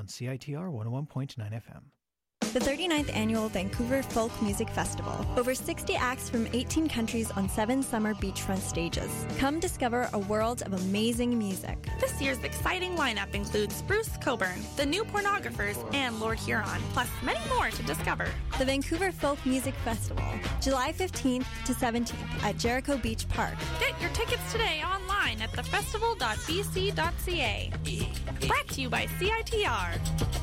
on CITR 101.9 FM. The 39th Annual Vancouver Folk Music Festival. Over 60 acts from 18 countries on 7 summer beachfront stages. Come discover a world of amazing music. This year's exciting lineup includes Bruce Cockburn, The New Pornographers, and Lord Huron, plus many more to discover. The Vancouver Folk Music Festival, July 15th to 17th at Jericho Beach Park. Get your tickets today online at thefestival.bc.ca. Brought to you by CITR.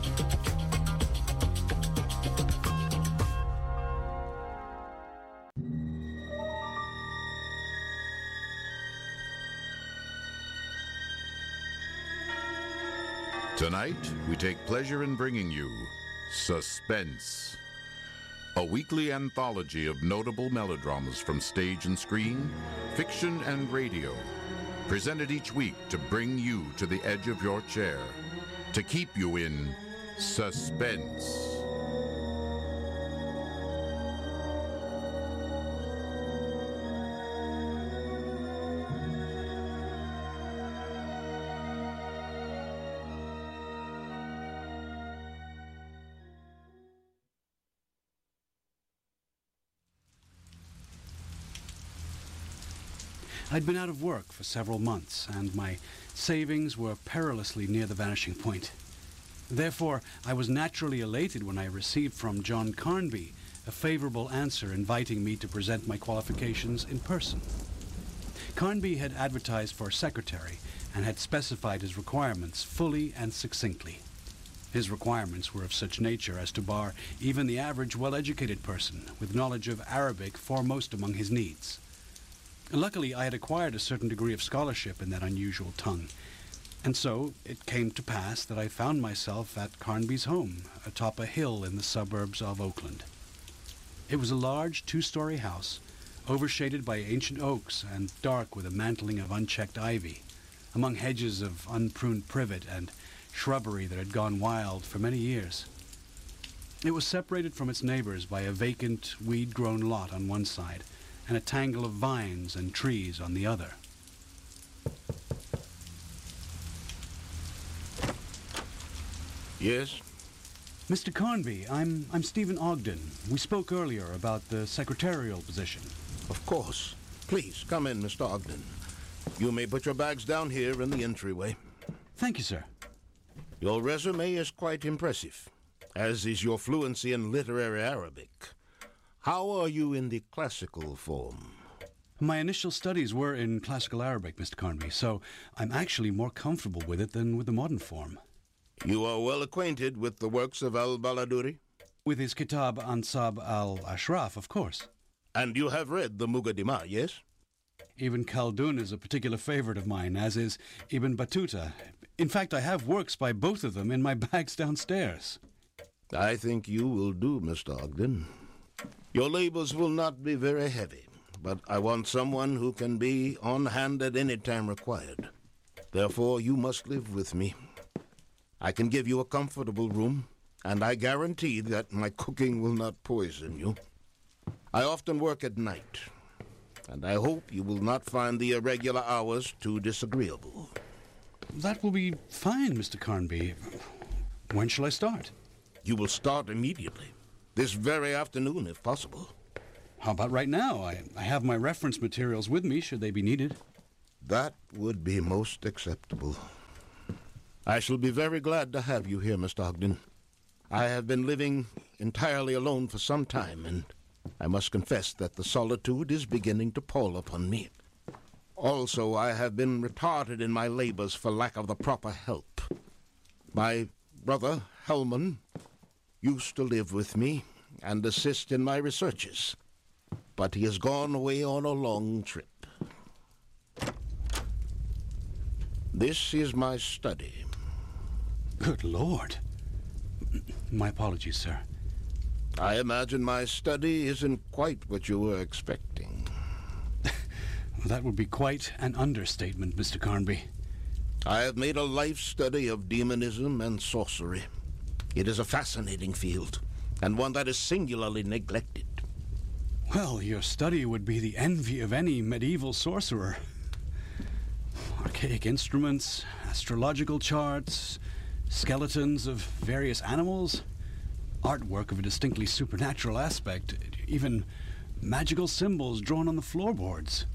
Tonight, we take pleasure in bringing you Suspense, a weekly anthology of notable melodramas from stage and screen, fiction and radio, presented each week to bring you to the edge of your chair, to keep you in suspense. I'd been out of work for several months, and my savings were perilously near the vanishing point. Therefore, I was naturally elated when I received from John Carnby a favorable answer inviting me to present my qualifications in person. Carnby had advertised for a secretary and had specified his requirements fully and succinctly. His requirements were of such nature as to bar even the average well-educated person with knowledge of Arabic foremost among his needs. Luckily, I had acquired a certain degree of scholarship in that unusual tongue, and so it came to pass that I found myself at Carnby's home, atop a hill in the suburbs of Oakland. It was a large 2-story house, overshaded by ancient oaks and dark with a mantling of unchecked ivy, among hedges of unpruned privet and shrubbery that had gone wild for many years. It was separated from its neighbors by a vacant, weed-grown lot on one side, and a tangle of vines and trees on the other. Yes? Mr. Carnby, I'm Stephen Ogden. We spoke earlier about the secretarial position. Of course. Please, come in, Mr. Ogden. You may put your bags down here in the entryway. Thank you, sir. Your resume is quite impressive, as is your fluency in literary Arabic. How are you in the classical form? My initial studies were in classical Arabic, Mr. Carnby, so I'm actually more comfortable with it than with the modern form. You are well acquainted with the works of al-Baladuri? With his Kitab Ansab al-Ashraf, of course. And you have read the Muqaddimah, yes? Ibn Khaldun is a particular favorite of mine, as is Ibn Battuta. In fact, I have works by both of them in my bags downstairs. I think you will do, Mr. Ogden. Your labors will not be very heavy, but I want someone who can be on hand at any time required. Therefore, you must live with me. I can give you a comfortable room, and I guarantee that my cooking will not poison you. I often work at night, and I hope you will not find the irregular hours too disagreeable. That will be fine, Mr. Carnby. When shall I start? You will start immediately. This very afternoon, if possible. How about right now? I have my reference materials with me, should they be needed. That would be most acceptable. I shall be very glad to have you here, Mr. Ogden. I have been living entirely alone for some time, and I must confess that the solitude is beginning to pall upon me. Also, I have been retarded in my labors for lack of the proper help. My brother, Hellman, used to live with me and assist in my researches, but he has gone away on a long trip. This is my study. Good Lord. My apologies, sir. I imagine my study isn't quite what you were expecting. That would be quite an understatement, Mr. Carnby. I have made a life study of demonism and sorcery. It is a fascinating field, and one that is singularly neglected. Well, your study would be the envy of any medieval sorcerer. Archaic instruments, astrological charts, skeletons of various animals, artwork of a distinctly supernatural aspect, even magical symbols drawn on the floorboards.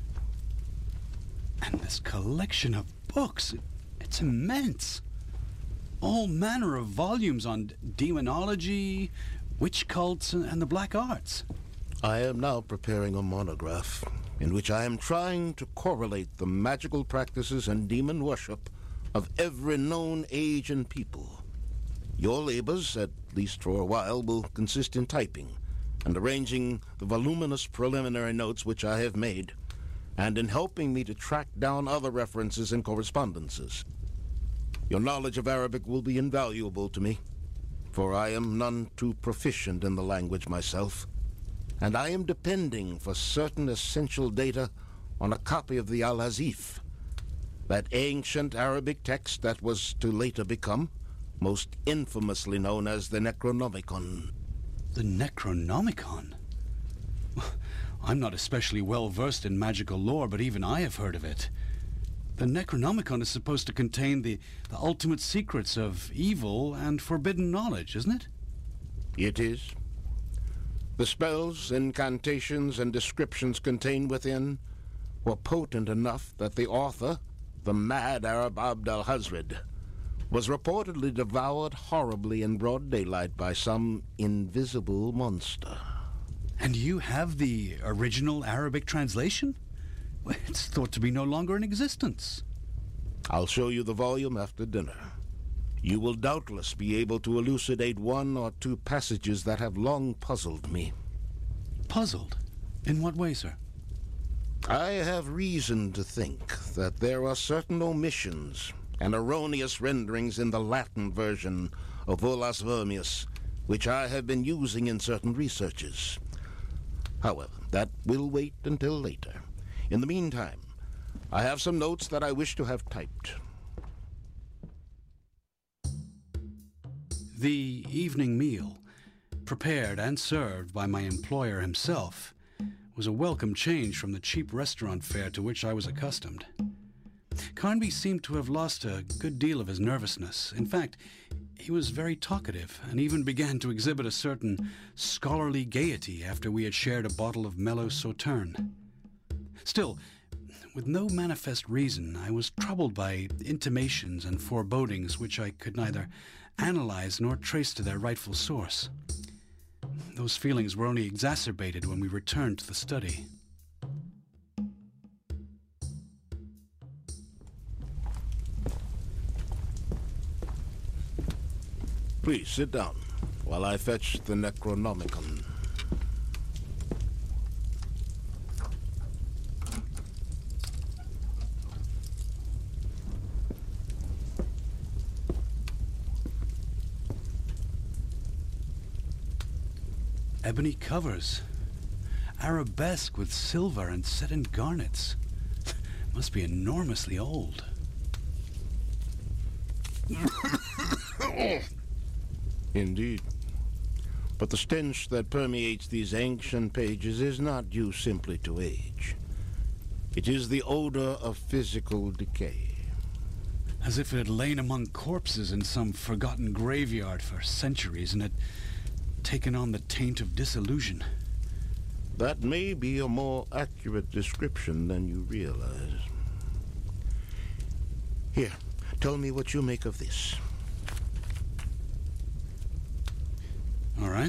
And this collection of books, it's immense. All manner of volumes on demonology, witch cults, and the black arts. I am now preparing a monograph in which I am trying to correlate the magical practices and demon worship of every known age and people. Your labors, at least for a while, will consist in typing and arranging the voluminous preliminary notes which I have made, and in helping me to track down other references and correspondences. Your knowledge of Arabic will be invaluable to me, for I am none too proficient in the language myself, and I am depending for certain essential data on a copy of the Al-Hazif, that ancient Arabic text that was to later become most infamously known as the Necronomicon. The Necronomicon? I'm not especially well versed in magical lore, but even I have heard of it. The Necronomicon is supposed to contain the ultimate secrets of evil and forbidden knowledge, isn't it? It is. The spells, incantations, and descriptions contained within were potent enough that the author, the mad Arab Abd al-Hazred, was reportedly devoured horribly in broad daylight by some invisible monster. And you have the original Arabic translation? Well, it's thought to be no longer in existence. I'll show you the volume after dinner. You will doubtless be able to elucidate one or two passages that have long puzzled me. Puzzled? In what way, sir? I have reason to think that there are certain omissions and erroneous renderings in the Latin version of Volas Vermius, which I have been using in certain researches. However, that will wait until later. In the meantime, I have some notes that I wish to have typed. The evening meal, prepared and served by my employer himself, was a welcome change from the cheap restaurant fare to which I was accustomed. Carnby seemed to have lost a good deal of his nervousness. In fact, he was very talkative and even began to exhibit a certain scholarly gaiety after we had shared a bottle of mellow Sauterne. Still, with no manifest reason, I was troubled by intimations and forebodings which I could neither analyze nor trace to their rightful source. Those feelings were only exacerbated when we returned to the study. Please sit down while I fetch the Necronomicon. Ebony covers, arabesque with silver and set in garnets. Must be enormously old. Indeed. But the stench that permeates these ancient pages is not due simply to age. It is the odor of physical decay. As if it had lain among corpses in some forgotten graveyard for centuries and had taken on the taint of disillusion. That may be a more accurate description than you realize. Here, tell me what you make of this. All right.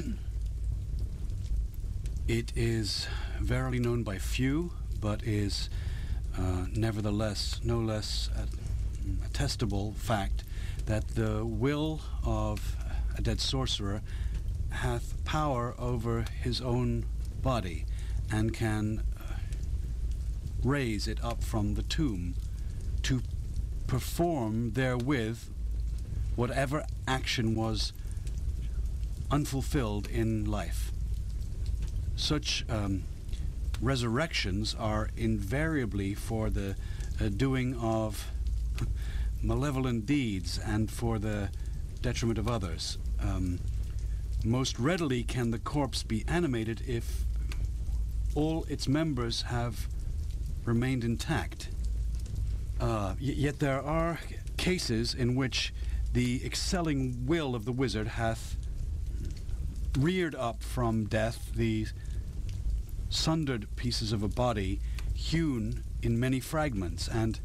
It is verily known by few, but is nevertheless no less a testable fact that the will of a dead sorcerer hath power over his own body and can raise it up from the tomb to perform therewith whatever action was unfulfilled in life. Such resurrections are invariably for the doing of malevolent deeds and for the detriment of others. Most readily can the corpse be animated if all its members have remained intact. Yet there are cases in which the excelling will of the wizard hath reared up from death the sundered pieces of a body hewn in many fragments, and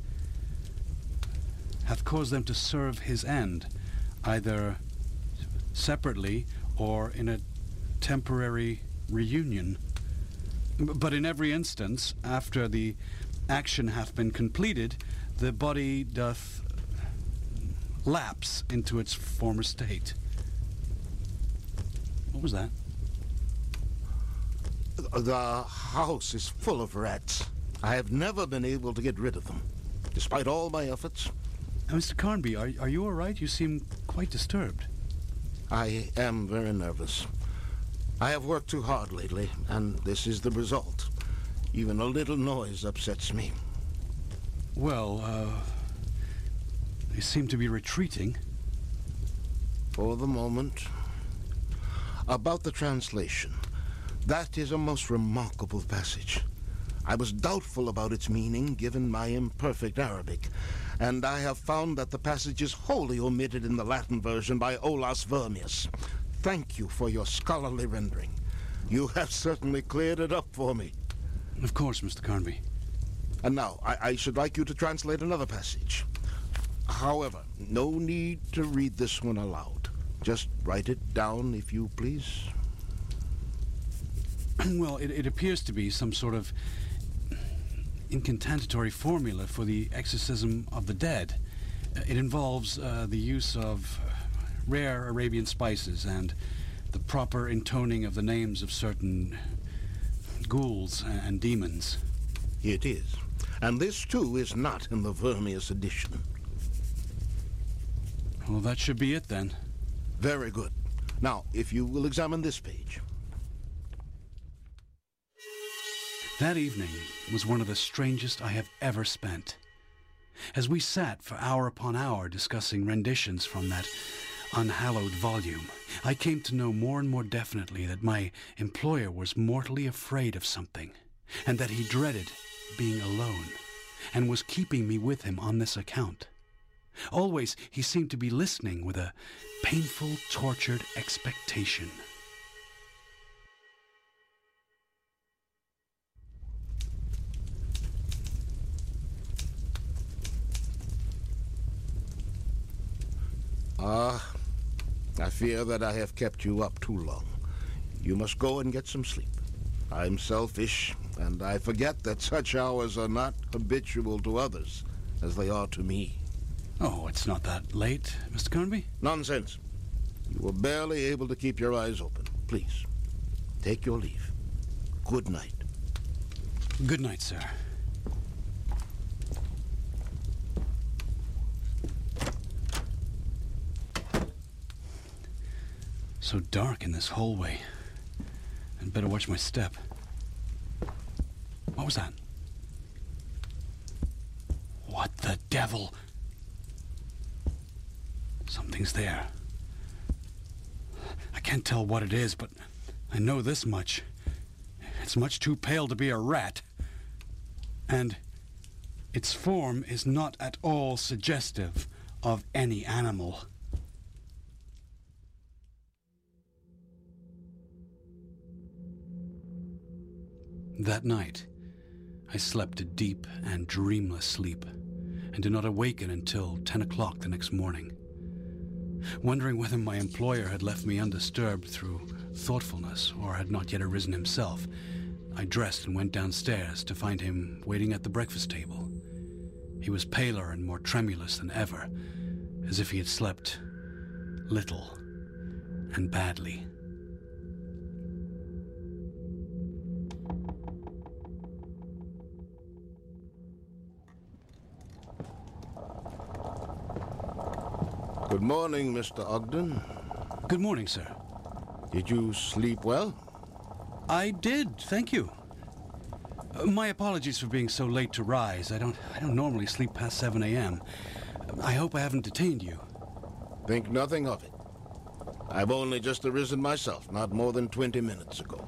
hath caused them to serve his end, either separately or in a temporary reunion. But in every instance, after the action hath been completed, the body doth lapse into its former state. What was that? The house is full of rats. I have never been able to get rid of them, despite all my efforts. Mr. Carnby, are you all right? You seem quite disturbed. I am very nervous. I have worked too hard lately, and this is the result. Even a little noise upsets me. Well, they seem to be retreating. For the moment. About the translation. That is a most remarkable passage. I was doubtful about its meaning, given my imperfect Arabic, and I have found that the passage is wholly omitted in the Latin version by Olaus Vermius. Thank you for your scholarly rendering. You have certainly cleared it up for me. Of course, Mr. Carnby. And now, I should like you to translate another passage. However, no need to read this one aloud. Just write it down, if you please. Well, it appears to be some sort of incantatory formula for the exorcism of the dead. It involves the use of rare Arabian spices and the proper intoning of the names of certain ghouls and demons. It is. And this, too, is not in the Vermius edition. Well, that should be it, then. Very good. Now, if you will examine this page. That evening was one of the strangest I have ever spent. As we sat for hour upon hour discussing renditions from that unhallowed volume, I came to know more and more definitely that my employer was mortally afraid of something, and that he dreaded being alone, and was keeping me with him on this account. Always he seemed to be listening with a painful, tortured expectation. I fear that I have kept you up too long. You must go and get some sleep. I'm selfish, and I forget that such hours are not habitual to others, as they are to me. Oh, it's not that late, Mr. Carnby. Nonsense. You were barely able to keep your eyes open. Please, take your leave. Good night. Good night, sir. So dark in this hallway. I'd better watch my step. What was that? What the devil? Something's there. I can't tell what it is, but I know this much. It's much too pale to be a rat. And its form is not at all suggestive of any animal. That night, I slept a deep and dreamless sleep, and did not awaken until 10 o'clock the next morning. Wondering whether my employer had left me undisturbed through thoughtfulness or had not yet arisen himself, I dressed and went downstairs to find him waiting at the breakfast table. He was paler and more tremulous than ever, as if he had slept little and badly. Good morning, Mr. Ogden. Good morning, sir. Did you sleep well? I did, thank you. My apologies for being so late to rise. I don't normally sleep past 7 a.m. I hope I haven't detained you. Think nothing of it. I've only just arisen myself, not more than 20 minutes ago.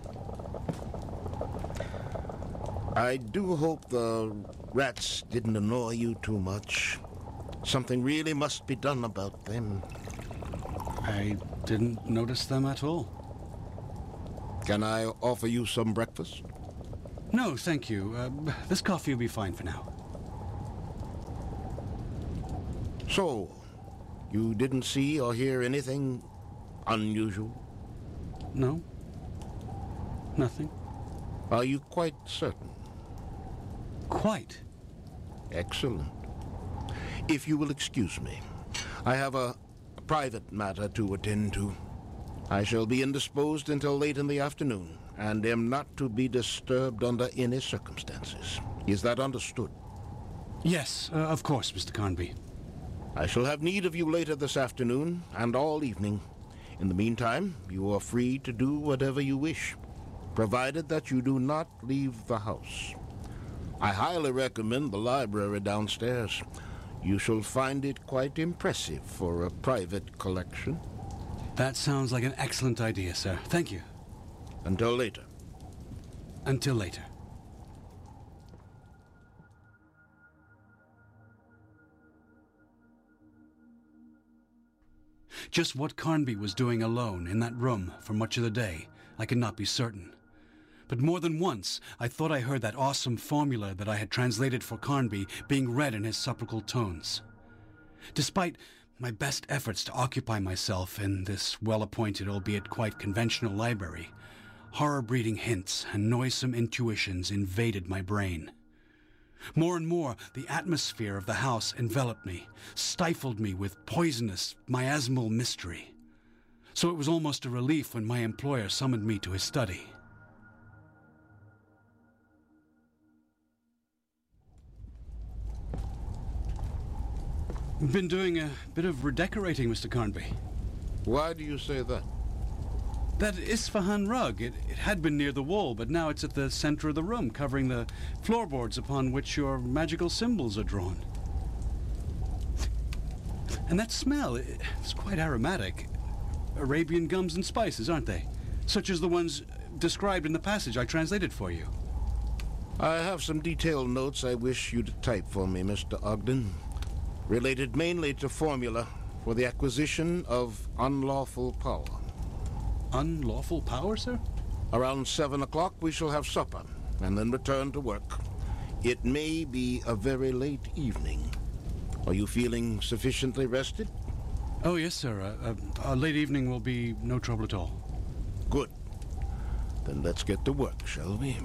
I do hope the rats didn't annoy you too much. Something really must be done about them. I didn't notice them at all. Can I offer you some breakfast? No, thank you. This coffee will be fine for now. So, you didn't see or hear anything unusual? No? Nothing? Are you quite certain? Quite. Excellent. If you will excuse me, I have a private matter to attend to. I shall be indisposed until late in the afternoon, and am not to be disturbed under any circumstances. Is that understood? Yes, of course, Mr. Carnby. I shall have need of you later this afternoon and all evening. In the meantime, you are free to do whatever you wish, provided that you do not leave the house. I highly recommend the library downstairs. You shall find it quite impressive for a private collection. That sounds like an excellent idea, sir. Thank you. Until later. Until later. Just what Carnby was doing alone in that room for much of the day, I could not be certain. But more than once, I thought I heard that awesome formula that I had translated for Carnby being read in his sepulchral tones. Despite my best efforts to occupy myself in this well-appointed, albeit quite conventional library, horror-breeding hints and noisome intuitions invaded my brain. More and more, the atmosphere of the house enveloped me, stifled me with poisonous, miasmal mystery. So it was almost a relief when my employer summoned me to his study. I've been doing a bit of redecorating, Mr. Carnby. Why do you say that? That Isfahan rug, it had been near the wall, but now it's at the center of the room, covering the floorboards upon which your magical symbols are drawn. And that smell, it's quite aromatic. Arabian gums and spices, aren't they? Such as the ones described in the passage I translated for you. I have some detailed notes I wish you to type for me, Mr. Ogden, related mainly to formula for the acquisition of unlawful power. Unlawful power, sir? Around 7 o'clock we shall have supper, and then return to work. It may be a very late evening. Are you feeling sufficiently rested? Oh, yes, sir. A late evening will be no trouble at all. Good. Then let's get to work, shall we?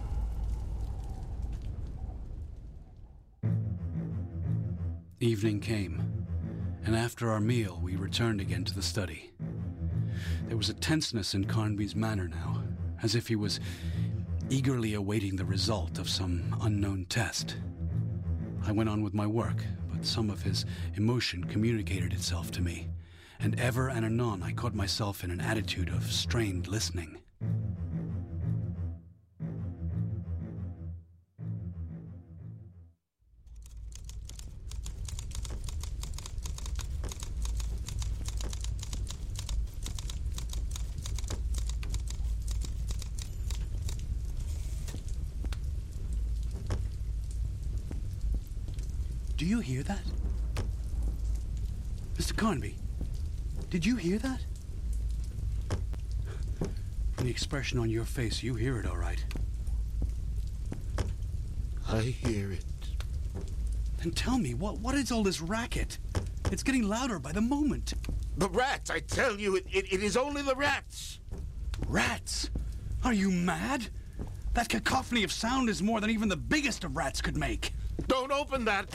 Evening came, and after our meal we returned again to the study. There was a tenseness in Carnby's manner now, as if he was eagerly awaiting the result of some unknown test. I went on with my work, but some of his emotion communicated itself to me, and ever and anon I caught myself in an attitude of strained listening. Do you hear that? Mr. Carnby, did you hear that? From the expression on your face, you hear it all right. I hear it. Then tell me, what is all this racket? It's getting louder by the moment. The rats, I tell you, it is only the rats. Rats? Are you mad? That cacophony of sound is more than even the biggest of rats could make. Don't open that.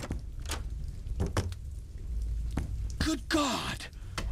Good God!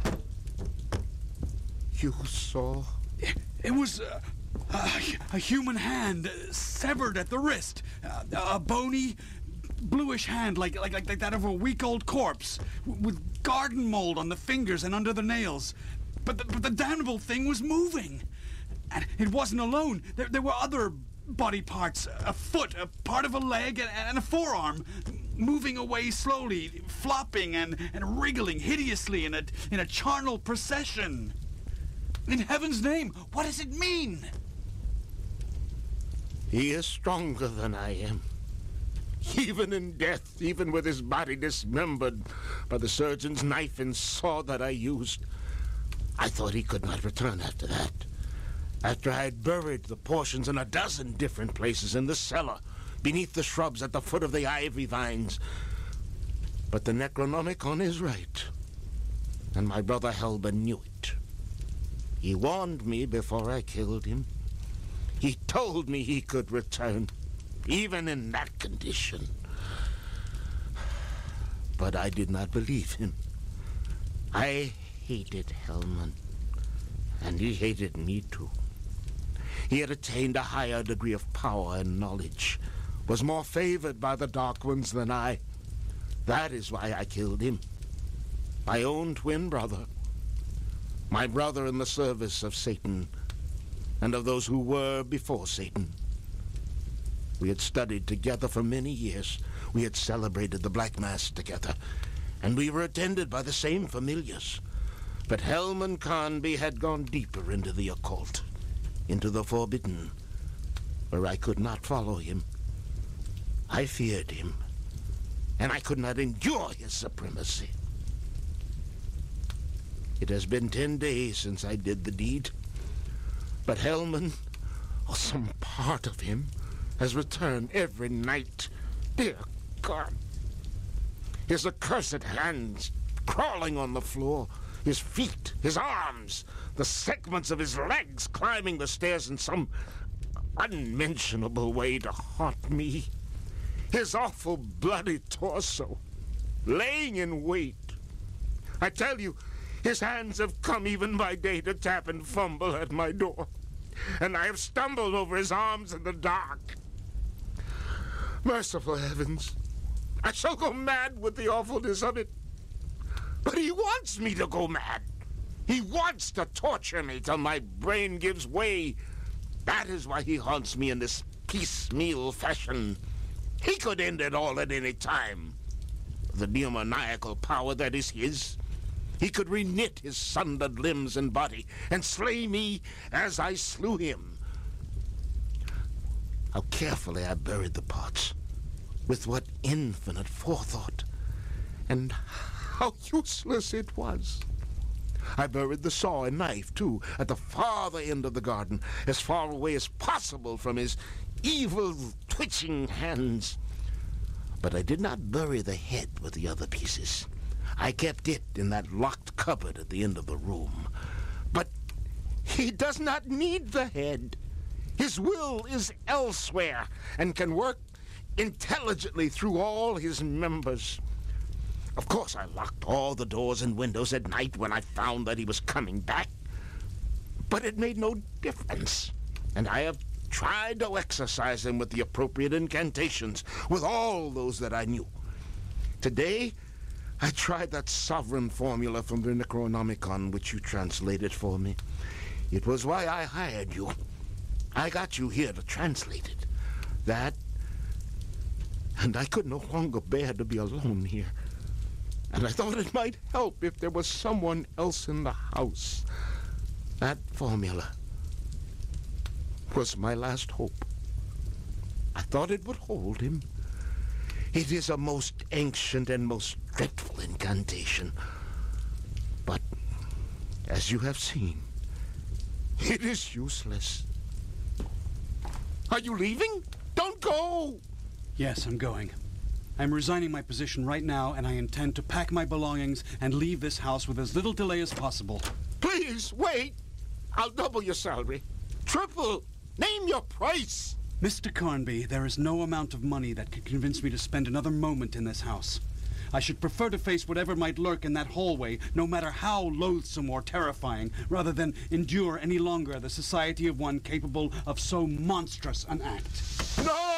You saw? It was a human hand severed at the wrist. A bony, bluish hand like that of a week-old corpse, with garden mold on the fingers and under the nails. But the damnable thing was moving. And it wasn't alone. There were other body parts, a foot, a part of a leg, and a forearm, moving away slowly, flopping and wriggling hideously in a charnel procession. In heaven's name, what does it mean? He is stronger than I am. Even in death, even with his body dismembered by the surgeon's knife and saw that I used, I thought he could not return after that. After I had buried the portions in a dozen different places, in the cellar, beneath the shrubs, at the foot of the ivy vines. But the Necronomicon is right, and my brother Helba knew it. He warned me before I killed him. He told me he could return, even in that condition. But I did not believe him. I hated Hellman, and he hated me too. He had attained a higher degree of power and knowledge, was more favored by the Dark Ones than I. That is why I killed him. My own twin brother. My brother in the service of Satan, and of those who were before Satan. We had studied together for many years. We had celebrated the Black Mass together, and we were attended by the same familiars. But Hellman Carnby had gone deeper into the occult, into the forbidden, where I could not follow him. I feared him, and I could not endure his supremacy. It has been 10 days since I did the deed, but Hellman, or some part of him, has returned every night. Dear God. His accursed hands crawling on the floor, his feet, his arms, the segments of his legs climbing the stairs in some unmentionable way to haunt me. His awful bloody torso, laying in wait. I tell you, his hands have come even by day to tap and fumble at my door, and I have stumbled over his arms in the dark. Merciful heavens, I shall go mad with the awfulness of it. But he wants me to go mad. He wants to torture me till my brain gives way. That is why he haunts me in this piecemeal fashion. He could end it all at any time. The demoniacal power that is his. He could reknit his sundered limbs and body and slay me as I slew him. How carefully I buried the parts, with what infinite forethought, and how useless it was. I buried the saw and knife, too, at the farther end of the garden, as far away as possible from his evil, twitching hands. But I did not bury the head with the other pieces. I kept it in that locked cupboard at the end of the room. But he does not need the head. His will is elsewhere and can work intelligently through all his members. Of course, I locked all the doors and windows at night when I found that he was coming back. But it made no difference, and I have tried to exorcise him with the appropriate incantations, with all those that I knew. Today, I tried that sovereign formula from the Necronomicon, which you translated for me. It was why I hired you. I got you here to translate it. That, and I could no longer bear to be alone here. And I thought it might help if there was someone else in the house. That formula was my last hope. I thought it would hold him. It is a most ancient and most dreadful incantation. But, as you have seen, it is useless. Are you leaving? Don't go! Yes, I'm going. I'm resigning my position right now, and I intend to pack my belongings and leave this house with as little delay as possible. Please, wait! I'll double your salary. Triple! Name your price! Mr. Carnby, there is no amount of money that could convince me to spend another moment in this house. I should prefer to face whatever might lurk in that hallway, no matter how loathsome or terrifying, rather than endure any longer the society of one capable of so monstrous an act. No!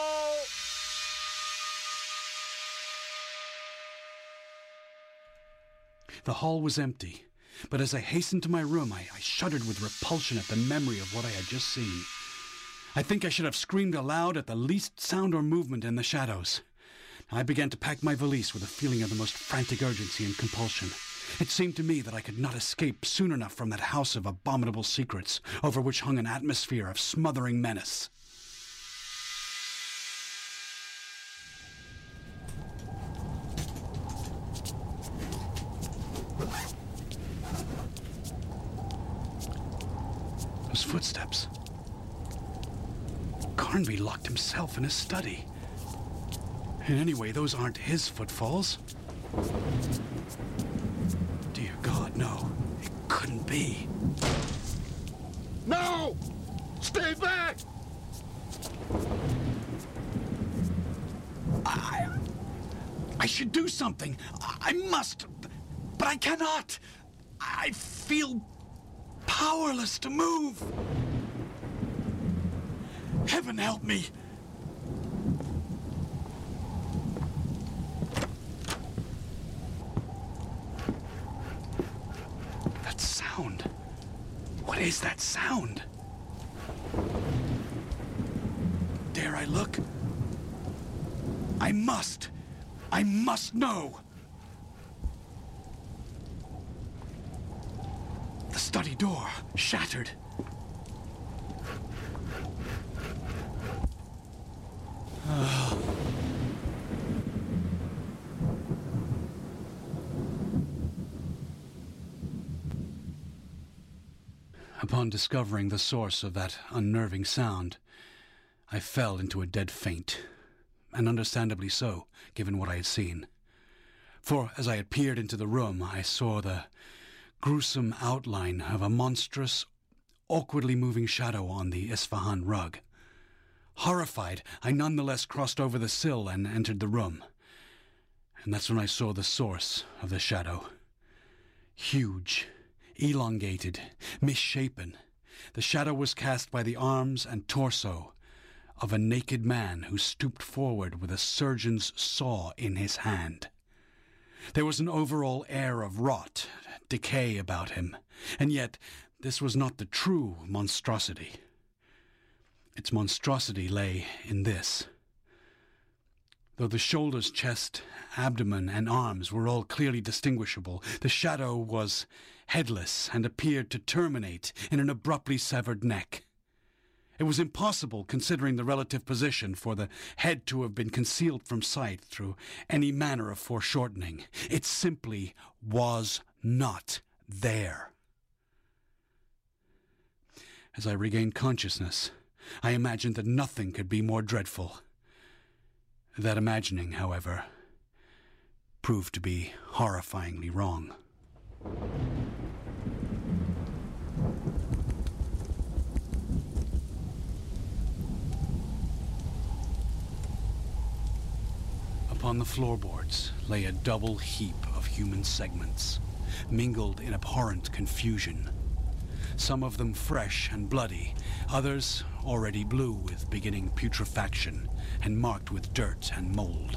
The hall was empty, but as I hastened to my room, I shuddered with repulsion at the memory of what I had just seen. I think I should have screamed aloud at the least sound or movement in the shadows. I began to pack my valise with a feeling of the most frantic urgency and compulsion. It seemed to me that I could not escape soon enough from that house of abominable secrets, over which hung an atmosphere of smothering menace. Those footsteps. Carnby locked himself in his study. And anyway, those aren't his footfalls. Dear God, no. It couldn't be. No! Stay back! I should do something. I must. But I cannot. I feel powerless to move. Heaven help me. That sound. What is that sound? Dare I look? I must know. The study door shattered. Upon discovering the source of that unnerving sound, I fell into a dead faint, and understandably so, given what I had seen. For as I had peered into the room, I saw the gruesome outline of a monstrous, awkwardly moving shadow on the Isfahan rug. Horrified, I nonetheless crossed over the sill and entered the room. And that's when I saw the source of the shadow. Huge, elongated, misshapen, the shadow was cast by the arms and torso of a naked man who stooped forward with a surgeon's saw in his hand. There was an overall air of rot, decay about him, and yet this was not the true monstrosity. Its monstrosity lay in this. Though the shoulders, chest, abdomen, and arms were all clearly distinguishable, the shadow was headless and appeared to terminate in an abruptly severed neck. It was impossible, considering the relative position, for the head to have been concealed from sight through any manner of foreshortening. It simply was not there. As I regained consciousness, I imagined that nothing could be more dreadful. That imagining, however, proved to be horrifyingly wrong. Upon the floorboards lay a double heap of human segments, mingled in abhorrent confusion. Some of them fresh and bloody, others already blue with beginning putrefaction and marked with dirt and mold.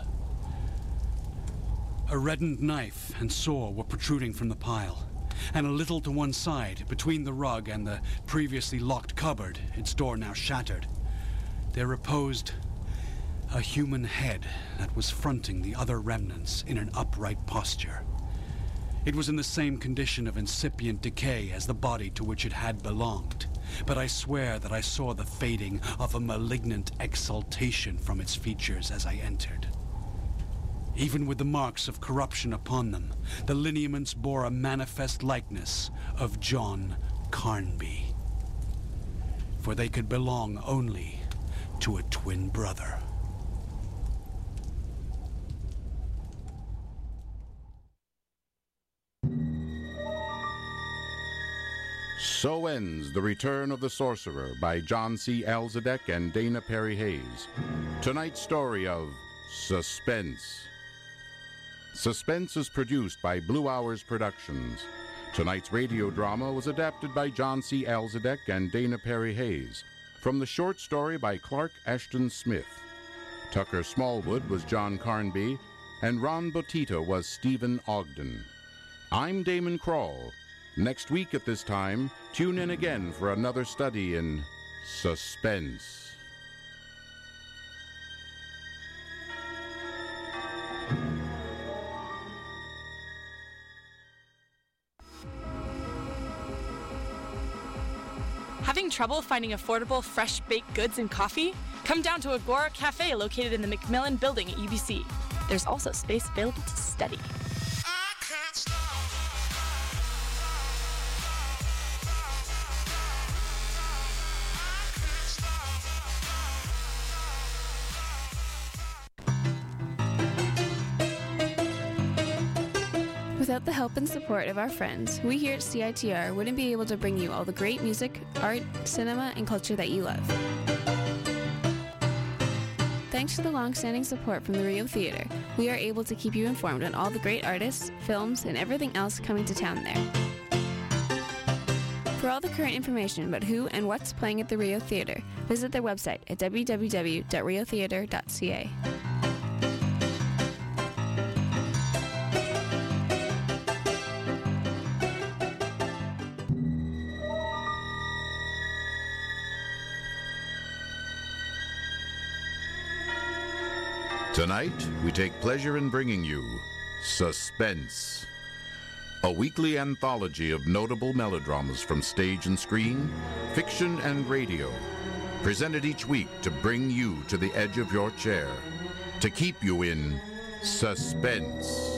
A reddened knife and saw were protruding from the pile, and a little to one side, between the rug and the previously locked cupboard, its door now shattered, there reposed a human head that was fronting the other remnants in an upright posture. It was in the same condition of incipient decay as the body to which it had belonged, but I swear that I saw the fading of a malignant exultation from its features as I entered. Even with the marks of corruption upon them, the lineaments bore a manifest likeness of John Carnby. For they could belong only to a twin brother. So ends The Return of the Sorcerer by John C. Alzadek and Dana Perry Hayes. Tonight's story of Suspense. Suspense is produced by Blue Hours Productions. Tonight's radio drama was adapted by John C. Alzadek and Dana Perry Hayes from the short story by Clark Ashton Smith. Tucker Smallwood was John Carnby, and Ron Botito was Stephen Ogden. I'm Damon Krall. Next week at this time, tune in again for another study in suspense. Having trouble finding affordable, fresh-baked goods and coffee? Come down to Agora Cafe located in the McMillan Building at UBC. There's also space available to study. Without the help and support of our friends, we here at CITR wouldn't be able to bring you all the great music, art, cinema, and culture that you love. Thanks to the long-standing support from the Rio Theater, we are able to keep you informed on all the great artists, films, and everything else coming to town there. For all the current information about who and what's playing at the Rio Theater, visit their website at www.riotheater.ca. Tonight, we take pleasure in bringing you Suspense, a weekly anthology of notable melodramas from stage and screen, fiction and radio, presented each week to bring you to the edge of your chair, to keep you in suspense.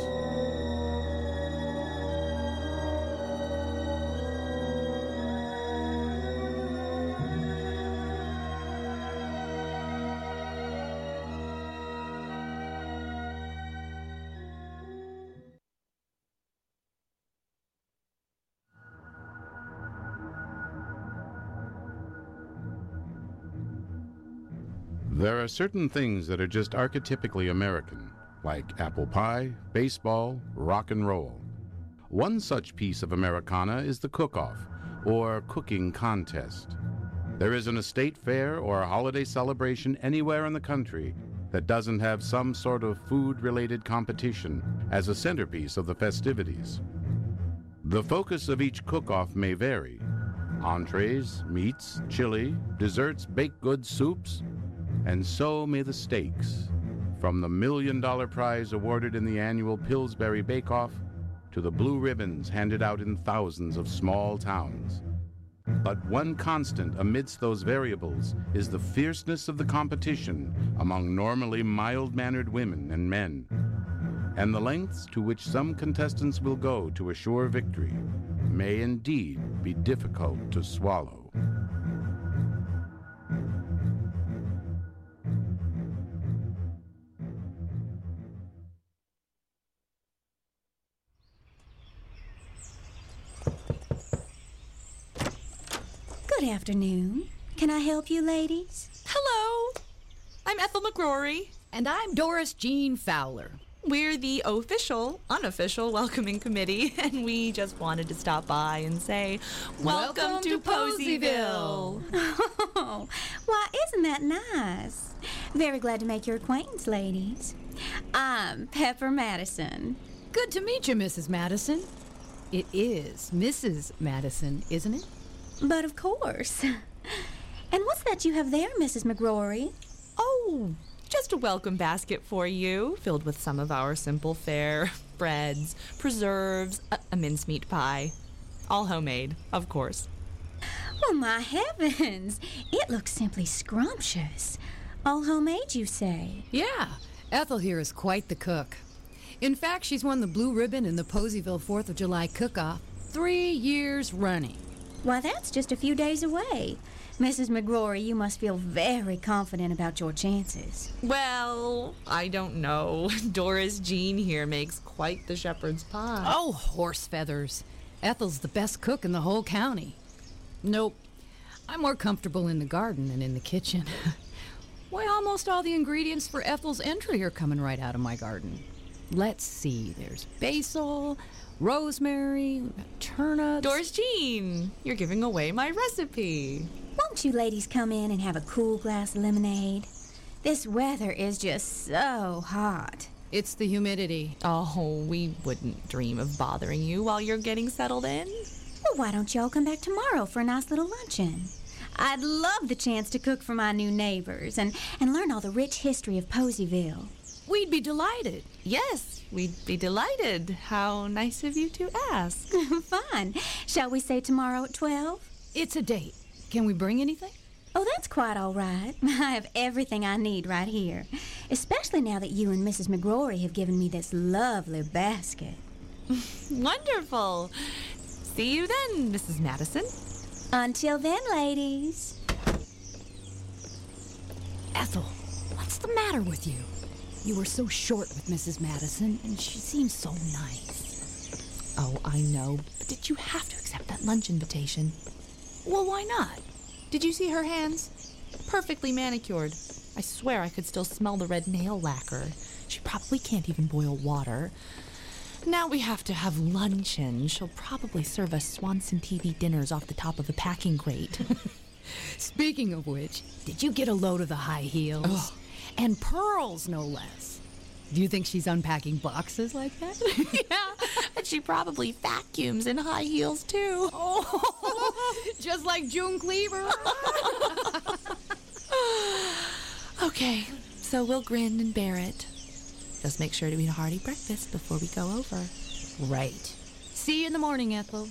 There are certain things that are just archetypically American, like apple pie, baseball, rock and roll. One such piece of Americana is the cook-off, or cooking contest. There isn't a state fair or a holiday celebration anywhere in the country that doesn't have some sort of food-related competition as a centerpiece of the festivities. The focus of each cook-off may vary. Entrees, meats, chili, desserts, baked goods, soups, and so may the stakes, from the $1 million prize awarded in the annual Pillsbury Bake-Off to the blue ribbons handed out in thousands of small towns. But one constant amidst those variables is the fierceness of the competition among normally mild-mannered women and men, and the lengths to which some contestants will go to assure victory may indeed be difficult to swallow. Good afternoon. Can I help you, ladies? Hello. I'm Ethel McGrory. And I'm Doris Jean Fowler. We're the unofficial welcoming committee, and we just wanted to stop by and say, Welcome to Poseyville. Oh, why, isn't that nice? Very glad to make your acquaintance, ladies. I'm Pepper Madison. Good to meet you, Mrs. Madison. It is Mrs. Madison, isn't it? But of course. And what's that you have there, Mrs. McGrory? Oh, just a welcome basket for you, filled with some of our simple fare, breads, preserves, a mincemeat pie. All homemade, of course. Well, my heavens! It looks simply scrumptious. All homemade, you say? Yeah. Ethel here is quite the cook. In fact, she's won the blue ribbon in the Poseyville 4th of July cook-off 3 years running. Why, that's just a few days away. Mrs. McGrory, you must feel very confident about your chances. Well, I don't know. Doris Jean here makes quite the shepherd's pie. Oh, horse feathers. Ethel's the best cook in the whole county. Nope. I'm more comfortable in the garden than in the kitchen. Why, almost all the ingredients for Ethel's entry are coming right out of my garden. Let's see. There's basil, rosemary, turnips. Doris Jean, you're giving away my recipe. Won't you ladies come in and have a cool glass of lemonade? This weather is just so hot. It's the humidity. Oh, we wouldn't dream of bothering you while you're getting settled in. Well, why don't y'all come back tomorrow for a nice little luncheon? I'd love the chance to cook for my new neighbors and learn all the rich history of Poseyville. We'd be delighted. Yes, we'd be delighted. How nice of you to ask. Fine. Shall we say tomorrow at 12? It's a date. Can we bring anything? Oh, that's quite all right. I have everything I need right here, especially now that you and Mrs. McGrory have given me this lovely basket. Wonderful. See you then, Mrs. Madison. Until then, ladies. Ethel, what's the matter with you? You were so short with Mrs. Madison, and she seems so nice. Oh, I know, but did you have to accept that lunch invitation? Well, why not? Did you see her hands? Perfectly manicured. I swear I could still smell the red nail lacquer. She probably can't even boil water. Now we have to have luncheon. She'll probably serve us Swanson TV dinners off the top of a packing crate. Speaking of which, did you get a load of the high heels? Ugh. And pearls, no less. Do you think she's unpacking boxes like that? Yeah, and she probably vacuums in high heels, too. Oh, just like June Cleaver. Okay, so we'll grin and bear it. Just make sure to eat a hearty breakfast before we go over. Right. See you in the morning, Ethel.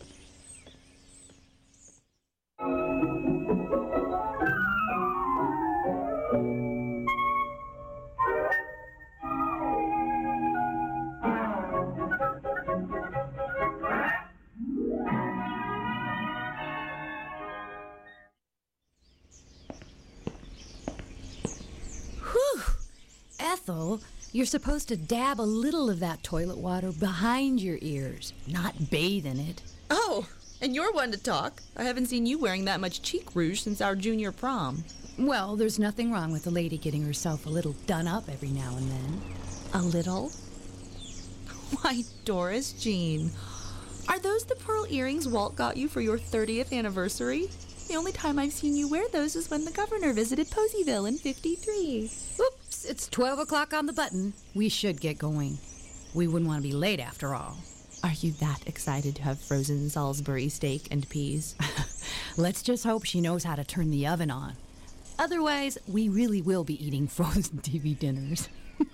Ethel, you're supposed to dab a little of that toilet water behind your ears, not bathe in it. Oh, and you're one to talk. I haven't seen you wearing that much cheek rouge since our junior prom. Well, there's nothing wrong with a lady getting herself a little done up every now and then. A little? Why, Doris Jean, are those the pearl earrings Walt got you for your 30th anniversary? The only time I've seen you wear those was when the governor visited Poseyville in '53. Oops, it's 12 o'clock on the button. We should get going. We wouldn't want to be late after all. Are you that excited to have frozen Salisbury steak and peas? Let's just hope she knows how to turn the oven on. Otherwise, we really will be eating frozen TV dinners.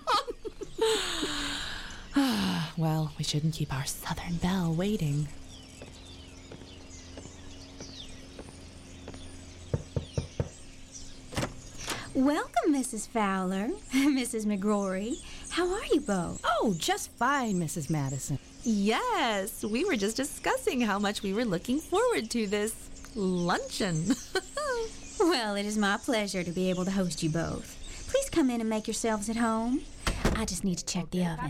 Well, we shouldn't keep our Southern belle waiting. Welcome, Mrs. Fowler, Mrs. McGrory. How are you both? Oh, just fine, Mrs. Madison. Yes, we were just discussing how much we were looking forward to this luncheon. Well, it is my pleasure to be able to host you both. Please come in and make yourselves at home. I just need to check the oven.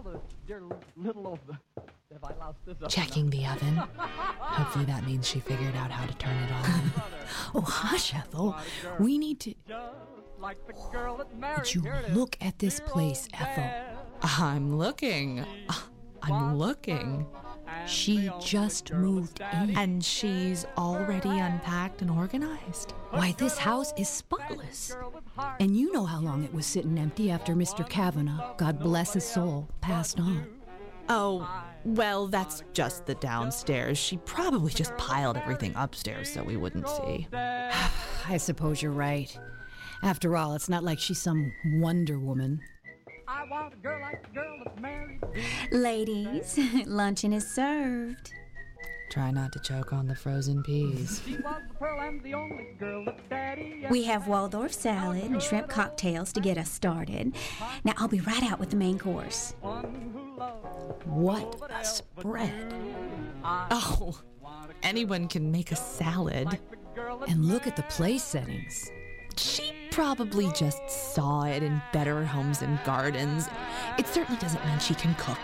Checking the oven. Hopefully that means she figured out how to turn it on. Oh, hush, Ethel. We need to... Would you look at this place, Ethel? I'm looking. I'm looking. She just moved in. And she's already unpacked and organized. Why, this house is spotless. And you know how long it was sitting empty after Mr. Kavanaugh, God bless his soul, passed on. Oh, well, that's just the downstairs. She probably just piled everything upstairs so we wouldn't see. I suppose you're right. After all, it's not like she's some Wonder Woman. I want a girl like the girl that's married. Ladies, luncheon is served. Try not to choke on the frozen peas. She was the pearl and the only girl that Daddy... We have Waldorf salad and shrimp cocktails to get us started. Now, I'll be right out with the main course. What a spread. Oh, anyone can make a salad. And look at the place settings. She probably just saw it in Better Homes and Gardens. It certainly doesn't mean she can cook.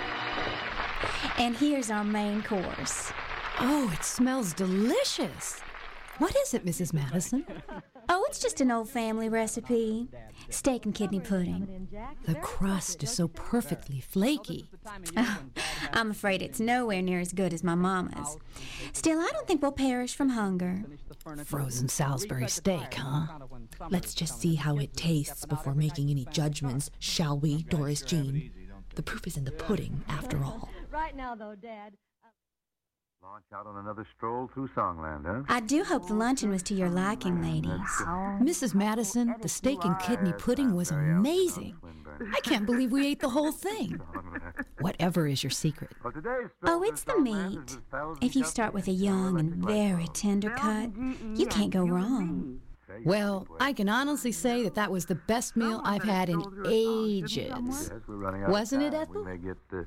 And here's our main course. Oh, it smells delicious. What is it, Mrs. Madison? Oh, it's just an old family recipe. Steak and kidney pudding. The crust is so perfectly flaky. Oh, I'm afraid it's nowhere near as good as my mama's. Still, I don't think we'll perish from hunger. Frozen Salisbury steak, huh? Let's just see how it tastes before making any judgments, shall we, Doris Jean? The proof is in the pudding, after all. Right now, though, Dad. Launch out on another stroll through Songland, huh? I do hope the luncheon was to your liking, ladies. Mrs. Madison, the steak and kidney pudding was amazing. I can't believe we ate the whole thing. Whatever is your secret? Oh, it's the meat. If you start with a young and very tender cut, you can't go wrong. Well, I can honestly say that was the best meal I've had in ages. Wasn't it, Ethel?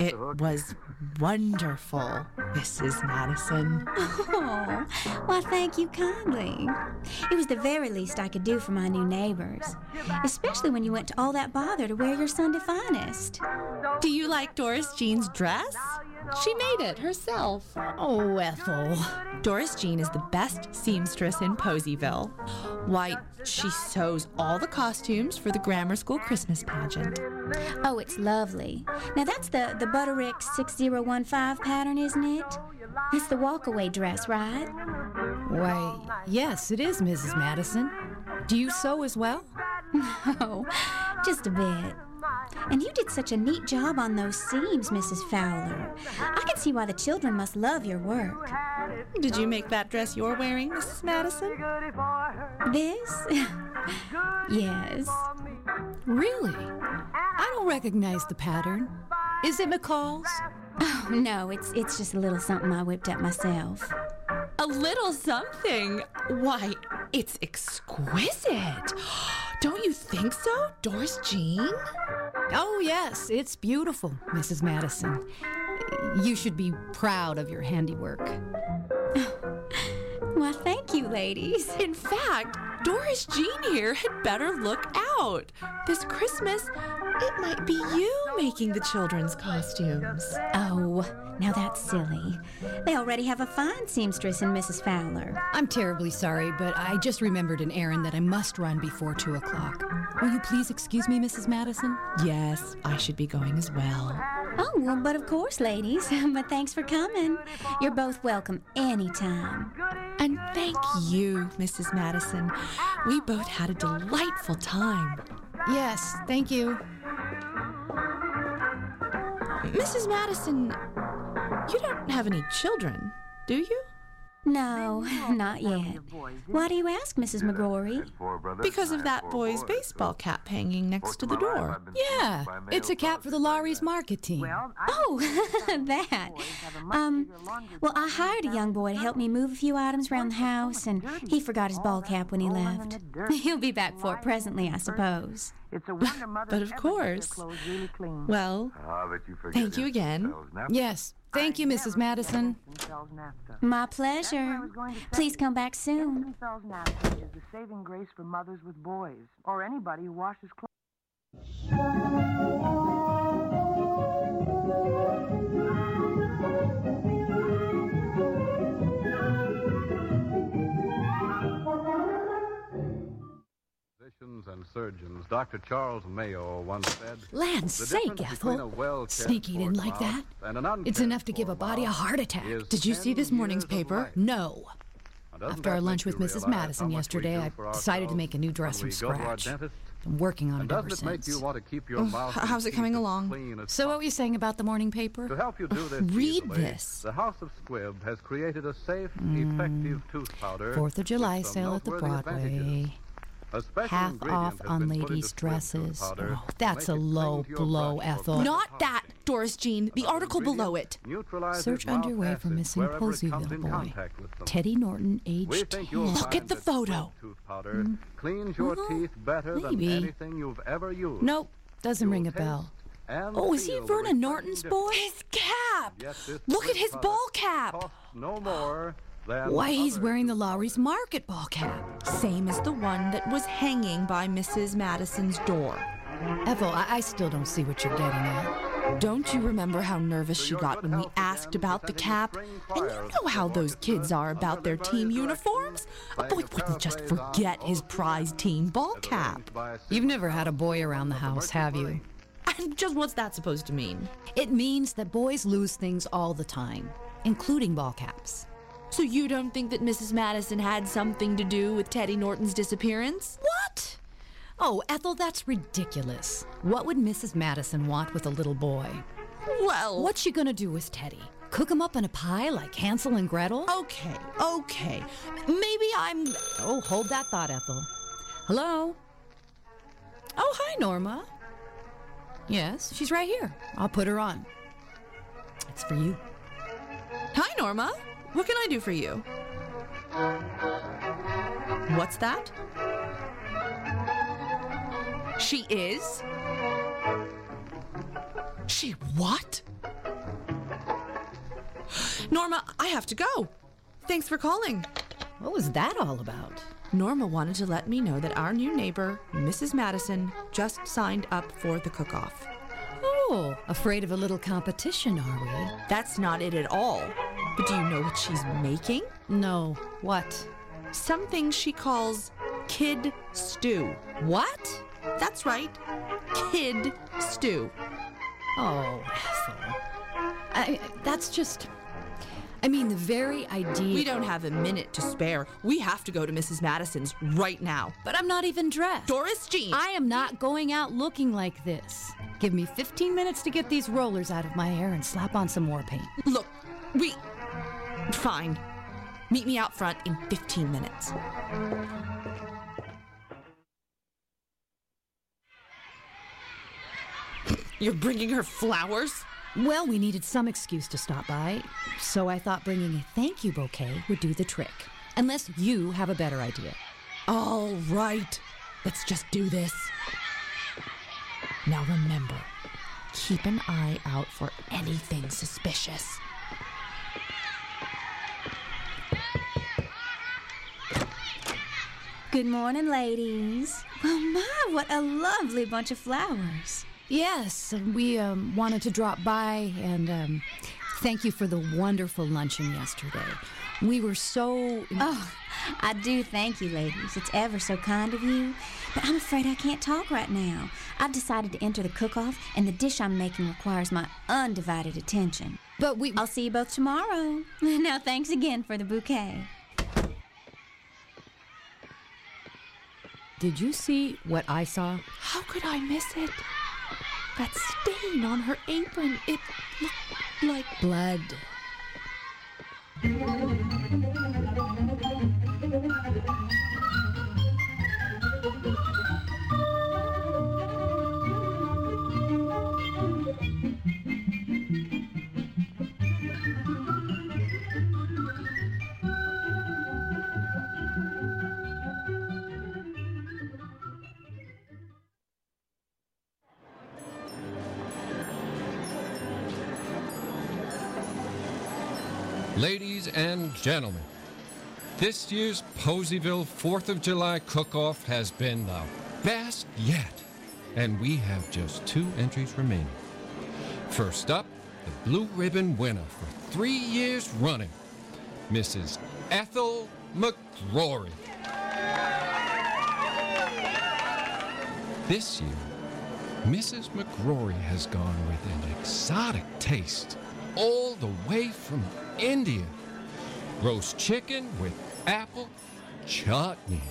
It was wonderful, Mrs. Madison. Oh, well, thank you kindly. It was the very least I could do for my new neighbors, especially when you went to all that bother to wear your Sunday finest. Do you like Doris Jean's dress? She made it herself. Oh, Ethel. Doris Jean is the best seamstress in Poseyville. Why, she sews all the costumes for the grammar school Christmas pageant. Oh, it's lovely. Now, that's the Butterick 6015 pattern, isn't it? It's the walkaway dress, right? Why, yes, it is, Mrs. Madison. Do you sew as well? No, just a bit. And you did such a neat job on those seams, Mrs. Fowler. I can see why the children must love your work. Did you make that dress you're wearing, Mrs. Madison? This? Yes. Really? I don't recognize the pattern. Is it McCall's? Oh, no, it's just a little something I whipped up myself. A little something? Why, it's exquisite. Don't you think so, Doris Jean? Oh, yes, it's beautiful, Mrs. Madison. You should be proud of your handiwork. Well, thank you, ladies. In fact, Doris Jean here had better look out. This Christmas, it might be you making the children's costumes. Oh, now that's silly. They already have a fine seamstress in Mrs. Fowler. I'm terribly sorry, but I just remembered an errand that I must run before 2 o'clock. Will you please excuse me, Mrs. Madison? Yes, I should be going as well. Oh, well, but of course, ladies. But thanks for coming. You're both welcome anytime. And thank you, Mrs. Madison. We both had a delightful time. Yes, thank you. Mrs. Madison, you don't have any children, do you? No, not yet. Why do you ask, Mrs. McGrory? Because of that boy's baseball cap hanging next to the door. Yeah, it's a cap for the Lowry's market team. Oh, that. Well, I hired a young boy to help me move a few items around the house, and he forgot his ball cap when he left. He'll be back for it presently, I suppose. But of course. Well, thank you again. Yes, thank you, Mrs. Madison. My pleasure. Please come back soon. Is the saving grace for mothers with boys, or anybody who washes clothes. And surgeons, Dr. Charles Mayo once said, Land's sake, Ethel. Sneaking in like that? It's enough to give a body a heart attack. Did you see this morning's paper? No. After our lunch with Mrs. Madison yesterday, I decided to make a new dress from scratch. I'm working on it ever since. How's it coming along? So what were you saying about the morning paper? To help you do this read easily, this. The House of Squibb has created a safe, effective tooth powder. 4th of July with some sale at the noteworthy Broadway. advantages. Half off on ladies' dresses. Oh, that's a low blow, Ethel. Not that, Doris Jean. The article below it. Search underway for missing Poseyville boy. Teddy Norton, age 10. Look at the photo. Cleans your teeth better than anything you've ever used. Nope, doesn't ring a bell. Oh, is he Verna Norton's boy? His cap! Look at his ball cap! No more. Why, he's wearing the Lowry's market ball cap. Same as the one that was hanging by Mrs. Madison's door. Ethel, I still don't see what you're getting at. Don't you remember how nervous she got when we asked about the cap? And you know how those kids are about their team uniforms? A boy wouldn't just forget his prize team ball cap. You've never had a boy around the house, have you? And just what's that supposed to mean? It means that boys lose things all the time, including ball caps. So you don't think that Mrs. Madison had something to do with Teddy Norton's disappearance? What? Oh, Ethel, that's ridiculous. What would Mrs. Madison want with a little boy? Well... What's she gonna do with Teddy? Cook him up in a pie like Hansel and Gretel? Okay. Maybe I'm... Oh, hold that thought, Ethel. Hello? Oh, hi, Norma. Yes, she's right here. I'll put her on. It's for you. Hi, Norma. What can I do for you? What's that? She is? She what? Norma, I have to go. Thanks for calling. What was that all about? Norma wanted to let me know that our new neighbor, Mrs. Madison, just signed up for the cook-off. Oh, afraid of a little competition, are we? That's not it at all. But do you know what she's making? No. What? Something she calls kid stew. What? That's right. Kid stew. Oh, Ethel. That's just... I mean, the very idea... We don't have a minute to spare. We have to go to Mrs. Madison's right now. But I'm not even dressed. Doris Jean! I am not going out looking like this. Give me 15 minutes to get these rollers out of my hair and slap on some more paint. Look, Fine. Meet me out front in 15 minutes. You're bringing her flowers? Well, we needed some excuse to stop by, so I thought bringing a thank you bouquet would do the trick. Unless you have a better idea. All right. Let's just do this. Now remember, keep an eye out for anything suspicious. Good morning, ladies. Oh, my, what a lovely bunch of flowers. Yes, we wanted to drop by and thank you for the wonderful luncheon yesterday. We were so... Oh, I do thank you, ladies. It's ever so kind of you. But I'm afraid I can't talk right now. I've decided to enter the cook-off, and the dish I'm making requires my undivided attention. But I'll see you both tomorrow. Now, thanks again for the bouquet. Did you see what I saw? How could I miss it? That stain on her apron, it looked like... blood. Ladies and gentlemen, this year's Poseyville 4th of July cook-off has been the best yet, and we have just 2 entries remaining. First up, the blue ribbon winner for 3 years running, Mrs. Ethel McGrory. This year, Mrs. McGrory has gone with an exotic taste all the way from India. Roast chicken with apple chutney.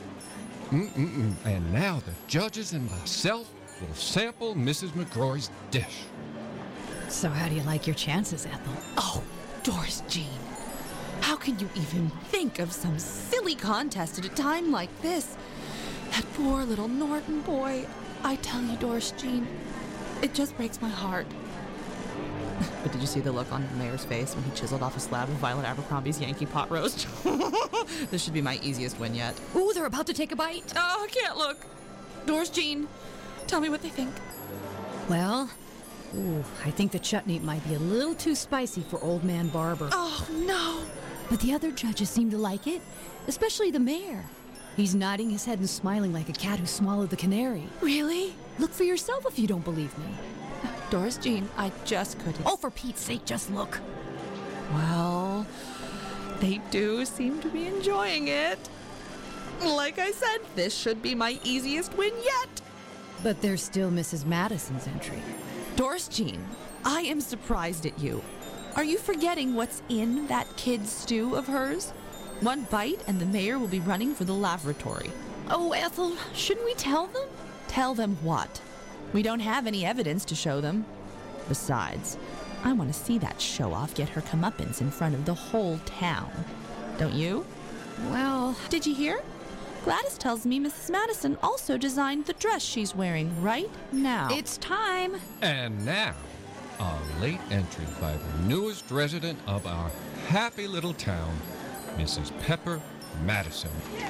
And now the judges and myself will sample Mrs. McGrory's dish. So how do you like your chances, Ethel? Oh, Doris Jean. How can you even think of some silly contest at a time like this? That poor little Norton boy. I tell you, Doris Jean, it just breaks my heart. But did you see the look on the mayor's face when he chiseled off a slab of Violet Abercrombie's Yankee pot roast? This should be my easiest win yet. Ooh, they're about to take a bite. Oh, I can't look. Doris Jean, tell me what they think. Well, I think the chutney might be a little too spicy for Old Man Barber. Oh, no. But the other judges seem to like it, especially the mayor. He's nodding his head and smiling like a cat who swallowed the canary. Really? Look for yourself if you don't believe me. Doris Jean, I just couldn't. Oh, for Pete's sake, just look. Well, they do seem to be enjoying it. Like I said, this should be my easiest win yet. But there's still Mrs. Madison's entry. Doris Jean, I am surprised at you. Are you forgetting what's in that kid stew of hers? 1 bite and the mayor will be running for the lavatory. Oh, Ethel, shouldn't we tell them? Tell them what? We don't have any evidence to show them. Besides, I want to see that show-off get her comeuppance in front of the whole town. Don't you? Well, did you hear? Gladys tells me Mrs. Madison also designed the dress she's wearing right now. It's time. And now, a late entry by the newest resident of our happy little town, Mrs. Pepper Madison.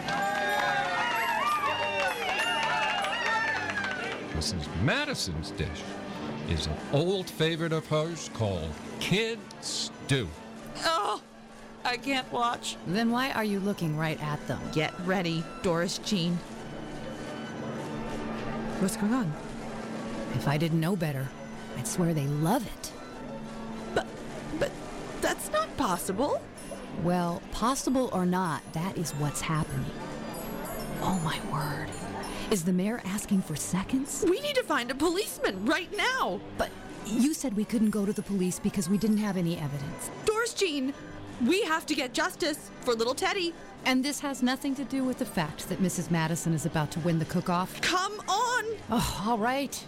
Mrs. Madison's dish is an old favorite of hers called Kid Stew. Oh, I can't watch. Then why are you looking right at them? Get ready, Doris Jean. What's going on? If I didn't know better, I'd swear they love it. But that's not possible. Well, possible or not, that is what's happening. Oh my word. Is the mayor asking for seconds? We need to find a policeman right now. But you said we couldn't go to the police because we didn't have any evidence. Doris Jean, we have to get justice for little Teddy. And this has nothing to do with the fact that Mrs. Madison is about to win the cook-off? Come on! Oh, all right.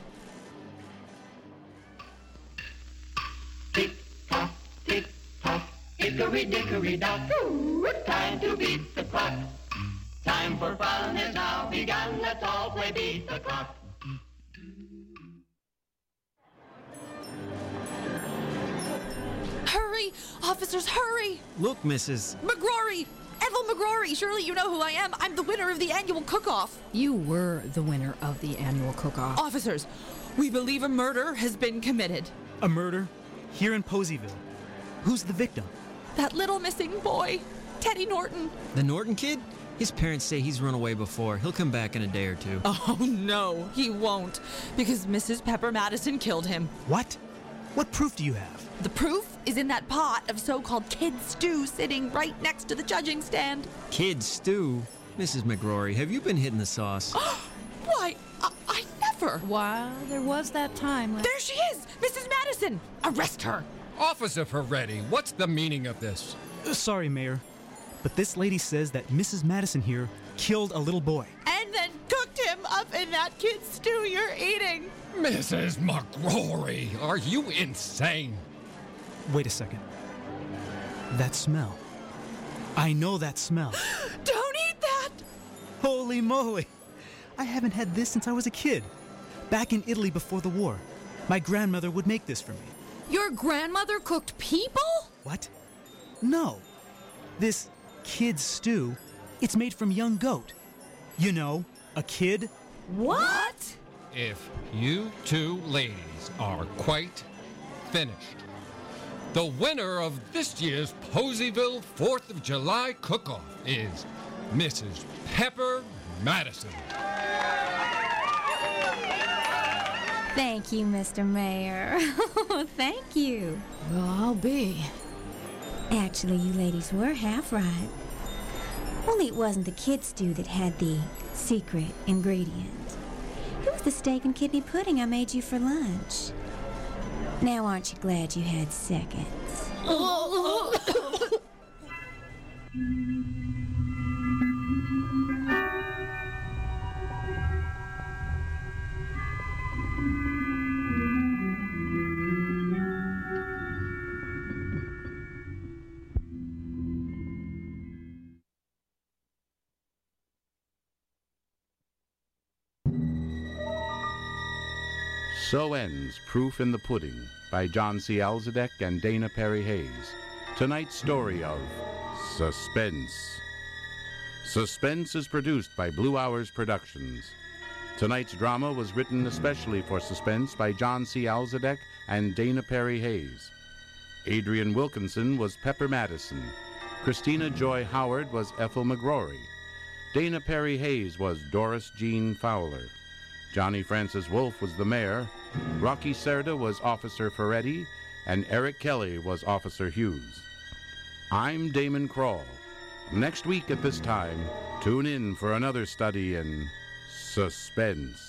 Tick-tock, tick-tock, hickory-dickory-dock. It's time to beat the clock. Time for fun has now begun. Let's all play beat the clock. Hurry! Officers, hurry! Look, Mrs. McGrory! Ethel McGrory! Surely you know who I am. I'm the winner of the annual cook-off. You were the winner of the annual cook-off. Officers, we believe a murder has been committed. A murder? Here in Poseyville. Who's the victim? That little missing boy, Teddy Norton. The Norton kid? His parents say he's run away before. He'll come back in a day or two. Oh, no, he won't, because Mrs. Pepper Madison killed him. What? What proof do you have? The proof is in that pot of so-called kid stew sitting right next to the judging stand. Kid stew? Mrs. McGrory, have you been hitting the sauce? Why, I never. Well, there was that time. There she is, Mrs. Madison. Arrest her. Officer Ferretti, what's the meaning of this? Sorry, Mayor, but this lady says that Mrs. Madison here killed a little boy. And then cooked him up in that kid stew you're eating. Mrs. McGrory, are you insane? Wait a second. That smell. I know that smell. Don't eat that! Holy moly! I haven't had this since I was a kid. Back in Italy before the war, my grandmother would make this for me. Your grandmother cooked people? What? No. This kid stew, it's made from young goat. You know, a kid. What? If you two ladies are quite finished, the winner of this year's Poseyville 4th of July cook-off is Mrs. Pepper Madison. Thank you, Mr. Mayor. Thank you. Well, I'll be. Actually, you ladies were half right. Only it wasn't the kid stew that had the secret ingredient. It was the steak and kidney pudding I made you for lunch. Now aren't you glad you had seconds? So ends Proof in the Pudding by John C. Alzadek and Dana Perry Hayes. Tonight's story of Suspense. Suspense is produced by Blue Hours Productions. Tonight's drama was written especially for Suspense by John C. Alzadek and Dana Perry Hayes. Adrian Wilkinson was Pepper Madison. Christina Joy Howard was Ethel McGrory. Dana Perry Hayes was Doris Jean Fowler. Johnny Francis Wolfe was the mayor, Rocky Serda was Officer Ferretti, and Eric Kelly was Officer Hughes. I'm Damon Krall. Next week at this time, tune in for another study in suspense.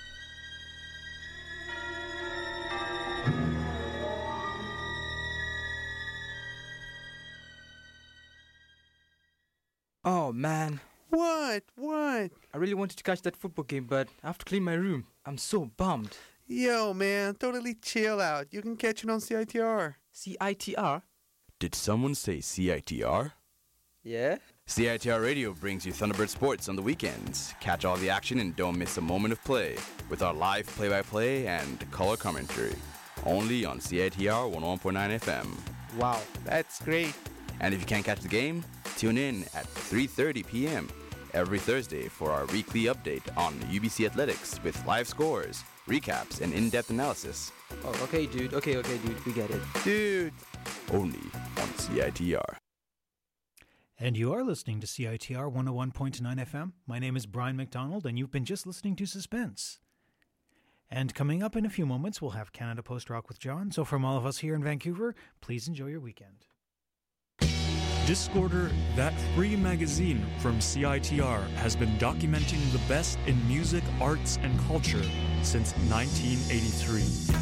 Oh, man. What? I really wanted to catch that football game, but I have to clean my room. I'm so bummed. Yo, man, totally chill out. You can catch it on CITR. CITR? Did someone say CITR? Yeah? CITR Radio brings you Thunderbird Sports on the weekends. Catch all the action and don't miss a moment of play with our live play-by-play and color commentary. Only on CITR 101.9 FM. Wow, that's great. And if you can't catch the game, tune in at 3:30 p.m. every Thursday for our weekly update on UBC Athletics with live scores, recaps, and in-depth analysis. Oh, okay, dude. Okay, dude. We get it. Dude, only on CITR. And you are listening to CITR 101.9 FM. My name is Brian McDonald, and you've been just listening to Suspense. And coming up in a few moments, we'll have Canada Post Rock with John. So from all of us here in Vancouver, please enjoy your weekend. Discorder, that free magazine from CITR, has been documenting the best in music, arts, and culture since 1983.